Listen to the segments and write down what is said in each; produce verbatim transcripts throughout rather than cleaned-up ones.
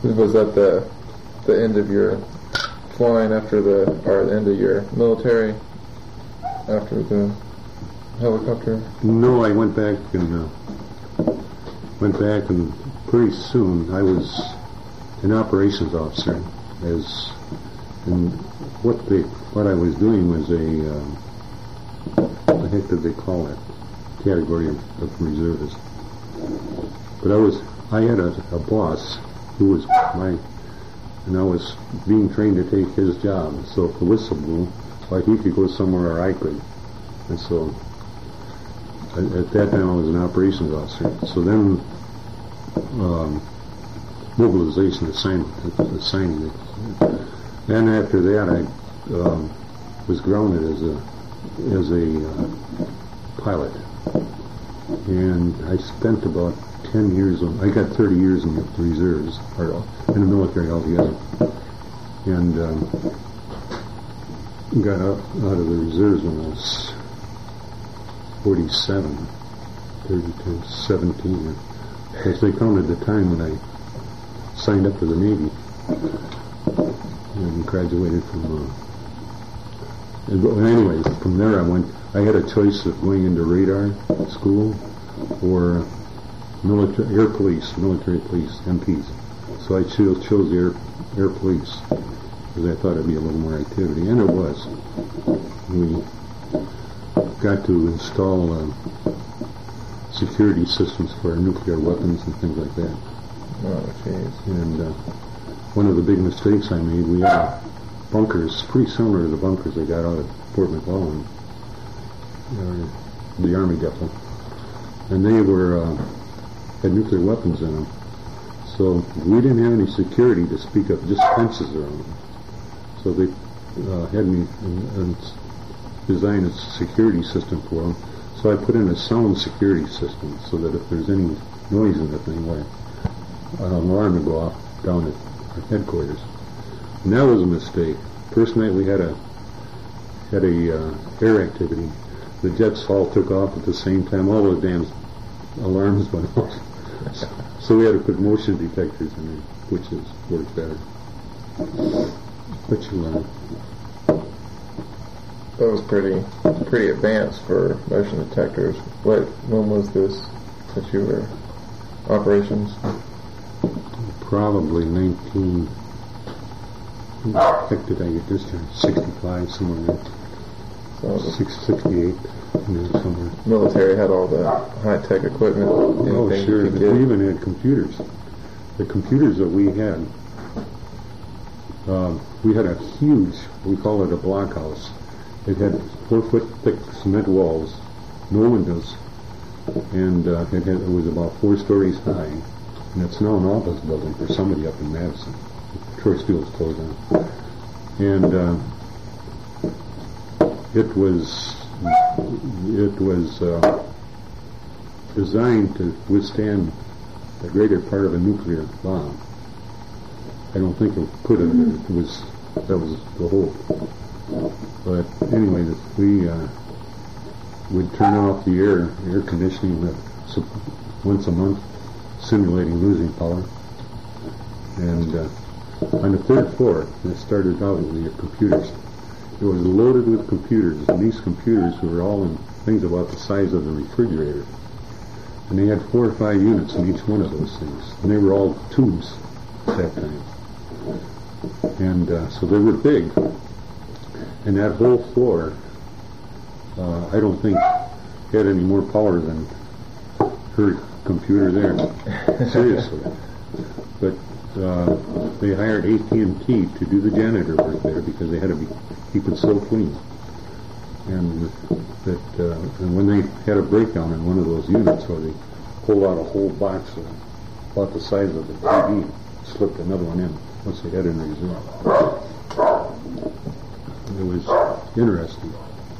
Was that the the end of your flying after the, or the end of your military after the helicopter? No, I went back and uh, went back and pretty soon I was an operations officer. As and what they what I was doing was a um, what the heck did they call it? Category of, of reservists. But I was I had a, a boss who was my, and I was being trained to take his job. So if the whistle blew, like he could go somewhere or I could. And so at, at that time I was an operations officer. So then um, mobilization assignment, assigning it. Then after that I um, was grounded as a as a uh, pilot, and I spent about ten years on, I got thirty years in the reserves, or in the military altogether, and um, got out, out of the reserves when I was forty-seven, thirty to seventeen, because they counted the time when I signed up for the Navy and graduated from uh, and, but anyway, from there I went, I had a choice of going into radar school or military, air police, military police, M Ps. So I chose, chose the air, air police because I thought it'd be a little more activity, and it was. We got to install uh, security systems for our nuclear weapons and things like that. Oh, jeez. And uh, one of the big mistakes I made, we had bunkers pretty similar to the bunkers I got out at Fort McClellan, uh, the Army Depot, and they were uh, had nuclear weapons in them. So we didn't have any security to speak of, just fences around them. So they uh, had me uh, design a security system for them. So I put in a sound security system so that if there's any noise in the thing, like an alarm would go off down at our headquarters. And that was a mistake. First night we had a had a uh, air activity. The jets all took off at the same time. All those damn alarms went off. So we had to put motion detectors in there, which is worked better. But you learn. That was pretty pretty advanced for motion detectors. What when was this that you were operations? Probably nineteen. What the heck did I get this time? Sixty-five, somewhere there. So Six sixty-eight, somewhere. Military had all the high tech equipment. Oh, sure. We even had computers. The computers that we had, uh, we had a huge, we call it a blockhouse. It had four foot thick cement walls, no windows, and uh, it, had, it was about four stories high. And it's now an office building for somebody up in Madison. Troy Steele's closed down. And uh, it was it was uh, designed to withstand the greater part of a nuclear bomb. I don't think it could have. It was that was the hope. But anyway, we uh, would turn off the air air conditioning uh, once a month, simulating losing power. And uh, on the third floor, it started out with the computers. It was loaded with computers, and these computers were all in things about the size of the refrigerator. And they had four or five units in each one of those things. And they were all tubes at that time. And uh, so they were big. And that whole floor, uh, I don't think had any more power than her computer there. Seriously. But uh, they hired A T and T to do the janitor work there because they had to be keep it so clean. And that uh, and when they had a breakdown in one of those units where they pulled out a whole box of about the size of the T V, slipped another one in once they had it in reserve. It was interesting.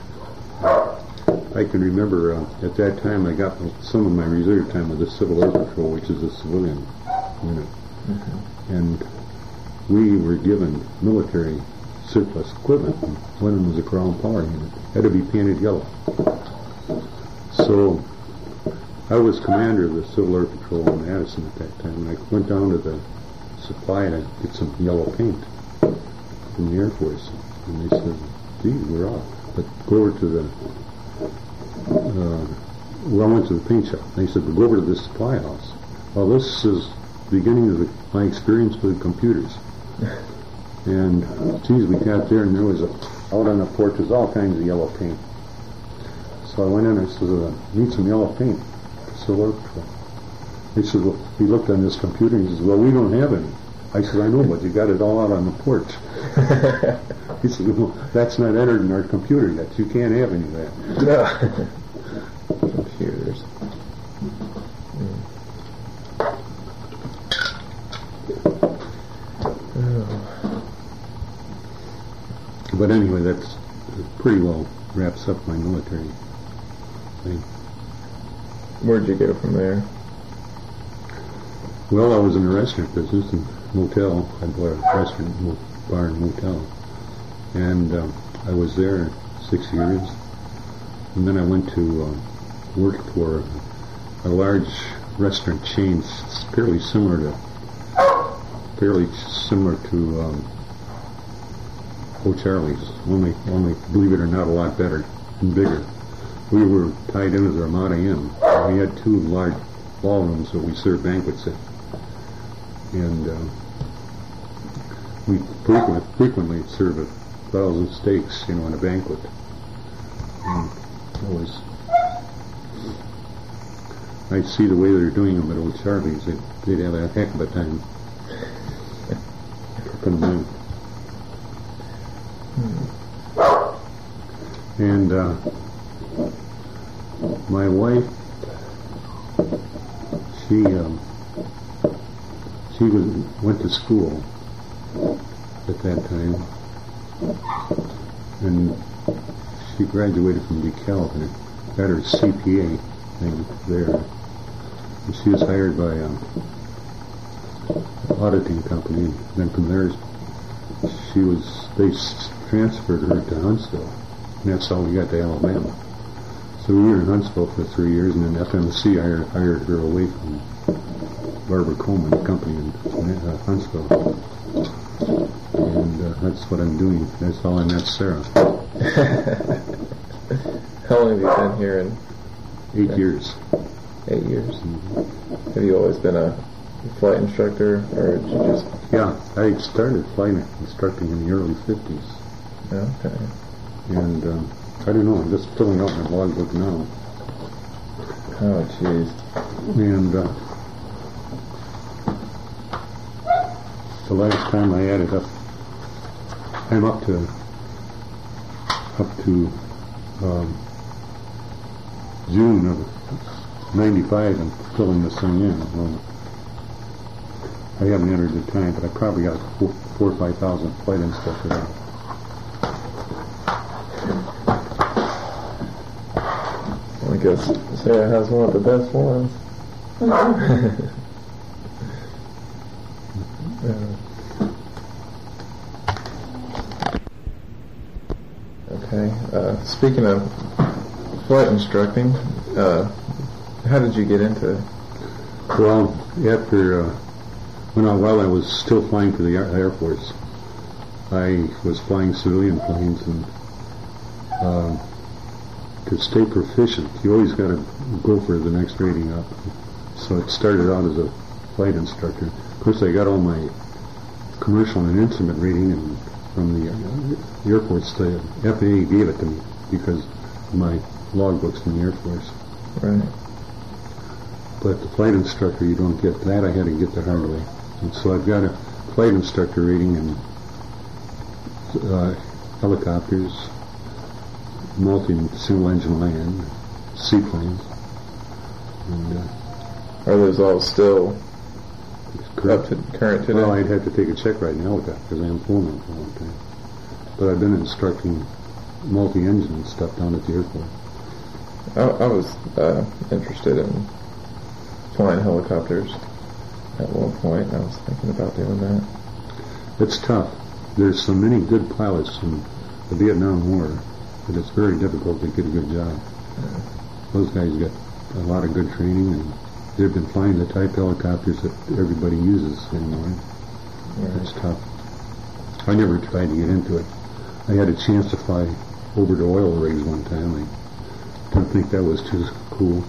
I can remember uh, at that time I got some of my reserve time with the Civil Air Patrol, which is a civilian unit. Mm-hmm. And we were given military surplus equipment. One of them was a Crown Power unit. Had to be painted yellow. So I was commander of the Civil Air Patrol in Madison at that time, and I went down to the supply to get some yellow paint from the Air Force. And they said, gee, we're off. But go over to the, uh, well, I went to the paint shop. They said, well, go over to the supply house. Well, this is the beginning of the, my experience with computers. And, geez, we got there and there was a, out on the porch was all kinds of yellow paint. So I went in and I said, uh, need some yellow paint. So look, he said, well, he looked on this computer and he says, well, we don't have any. I said, I know, but you got it all out on the porch. He said, well, that's not entered in our computer yet. You can't have any of that. No. Computers. Mm. Oh. But anyway, that's pretty well wraps up my military thing. Where'd you go from there? Well, I was in the restaurant business and motel. I bought a restaurant, mo- bar and motel. And um, I was there six years. And then I went to uh, work for a large restaurant chain, s- fairly similar to, fairly similar to um, O'Charlie's, only, only, believe it or not, a lot better and bigger. We were tied in as Armada Inn. We had two large ballrooms that we served banquets in. And uh, we frequent, frequently serve a thousand steaks, you know, in a banquet. And it was, I see the way they're doing them at Old Charlie's. They'd, they'd have a heck of a time. Cooking them. And uh, my wife, she um, she was went to school at that time, and she graduated from DeKalb and got her C P A thing there. And she was hired by um, an auditing company, and then from there she was they s- transferred her to Huntsville, and that's how we got to Alabama. So we were in Huntsville for three years, and then F M C hired, hired her away from Barbara Coleman Company in uh, Huntsville. And uh, that's what I'm doing. That's how I met Sarah. How long have you been here? In Eight years. Eight years. Mm-hmm. Have you always been a flight instructor, or did you just... Yeah, I started flight instructing in the early fifties. Okay. And um, I don't know, I'm just filling out my logbook now. Oh, jeez. And uh, the last time I added up, I'm up to up to um, June of ninety-five and filling this thing in. Well, I haven't entered the time, but I probably got four, four or five thousand flight instructor now. I guess Sarah has one of the best ones. uh, okay. Uh, speaking of flight instructing, uh, how did you get into it? Well, after uh, when I, while I was still flying for the Air, Air Force, I was flying civilian planes, and uh, to stay proficient, you always got to go for the next rating up. So it started out as a flight instructor. Of course, I got all my commercial and instrument rating and from the uh, Air Force. The F A A gave it to me because of my logbooks from the Air Force. Right. But the flight instructor, you don't get that. I had to get the hard way. And so I've got a flight instructor rating in uh, helicopters, multi-single-engine land, seaplanes. And, uh, Are those all still up to current today? well, I'd have to take a check right now with that because I haven't flown them for a long time. But I've been instructing multi-engine stuff down at the airport. I, I was uh, interested in flying helicopters at one point, and I was thinking about doing that. It's tough. There's so many good pilots in the Vietnam War that it's very difficult to get a good job. Yeah. Those guys get a lot of good training, and they've been flying the type helicopters that everybody uses anymore. It's tough. I never tried to get into it. I had a chance to fly over to oil rigs one time. I didn't think that was too cool.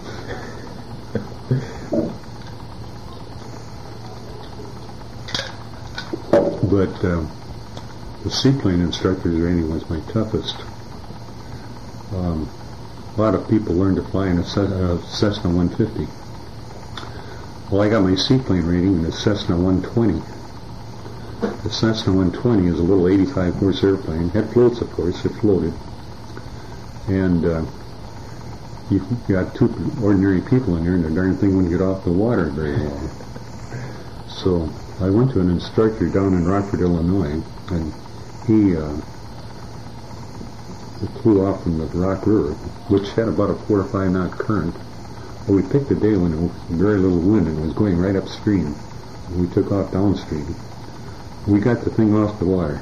But uh, the seaplane instructor's training was my toughest. Um, a lot of people learn to fly in a Cessna one fifty. Well, I got my seaplane rating in a Cessna one twenty. The Cessna one twenty is a little eighty-five horse airplane. It floats, of course. It floated. And uh, you got two ordinary people in there, and the darn thing wouldn't get off the water very long. So I went to an instructor down in Rockford, Illinois, and he uh, flew off from the Rock River, which had about a four or five knot current. Well, we picked a day when there was very little wind and it was going right upstream. And we took off downstream. We got the thing off the water.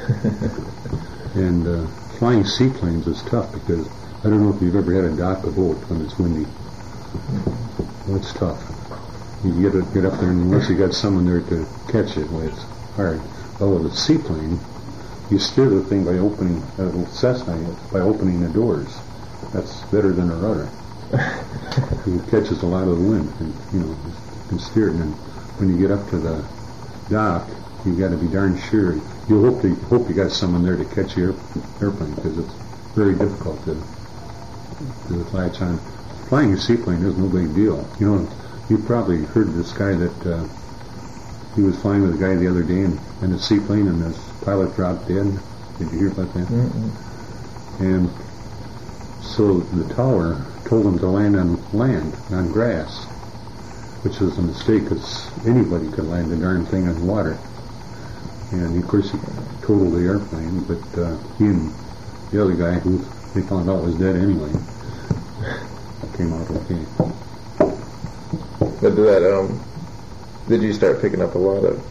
And uh, flying seaplanes is tough because I don't know if you've ever had to dock a boat when it's windy. Well, it's tough. You get it, get up there, and unless you got someone there to catch it, well, it's hard. Well, with a seaplane, you steer the thing by opening a little Cessna by opening the doors. That's better than a rudder. It catches a lot of the wind, and you know, you can steer it. And when you get up to the dock, you've got to be darn sure. You hope to hope you got someone there to catch your airplane because it's very difficult to to latch on. Flying a seaplane is no big deal. You know, you probably heard of this guy that uh, he was flying with a guy the other day in, in a seaplane, and this pilot dropped dead. Did you hear about that? Mm-mm. And so the tower told him to land on land, on grass, which was a mistake because anybody could land the darn thing on water. And of course he totaled the airplane, but uh, he and the other guy, who they found out was dead anyway, came out okay. But did that, um, did you start picking up a lot of,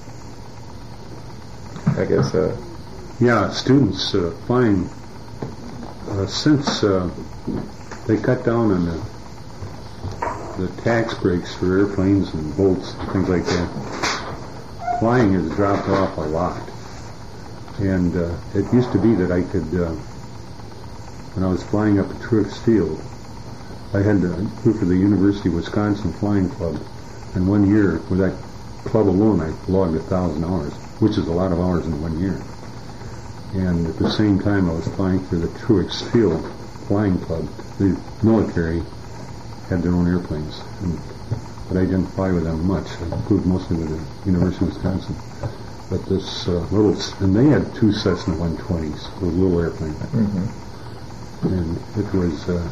I guess, uh... Yeah, students uh, flying, uh, since uh, they cut down on the the tax breaks for airplanes and boats and things like that, flying has dropped off a lot. And uh, it used to be that I could, uh, when I was flying up at Truex Field, I had to go for the University of Wisconsin Flying Club, and one year with that club alone I logged a thousand hours, which is a lot of hours in one year. And at the same time I was flying for the Truex Field Flying Club. The military had their own airplanes, and, but I didn't fly with them much. I flew mostly with the University of Wisconsin. But this uh, little, and they had two Cessna one twenties, those little airplanes. Mm-hmm. And it was, uh,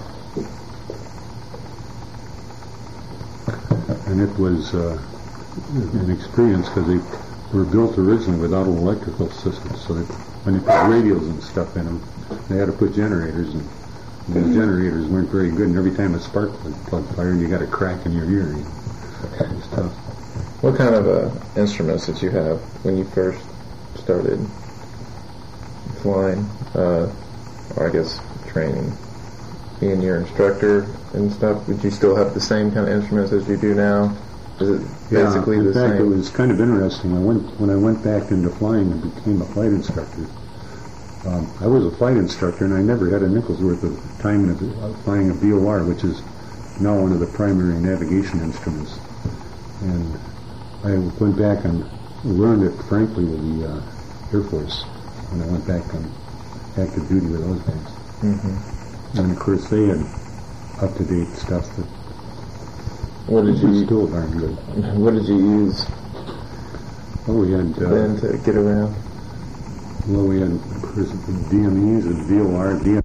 and it was uh, an experience because they were built originally without an electrical system. So they, when they put radios and stuff in them, they had to put generators, and the generators weren't very good. And every time a spark plug fired, you got a crack in your ear. It was tough. What kind of uh, instruments did you have when you first started flying, uh, or I guess training? Being your instructor and stuff, did you still have the same kind of instruments as you do now? Is it basically yeah, in the fact, same? It was kind of interesting. I went when I went back into flying and became a flight instructor. Um, I was a flight instructor, and I never had a nickel's worth of time in a, uh, flying a V O R, which is now one of the primary navigation instruments. And I went back and learned it, frankly, with the uh, Air Force when I went back on active duty with those guys. Mm-hmm. And of course, they had up-to-date stuff that what did was you still darn good. What did you use Well, we had uh, then to get around? well, we had of course D M Es and V O R, D M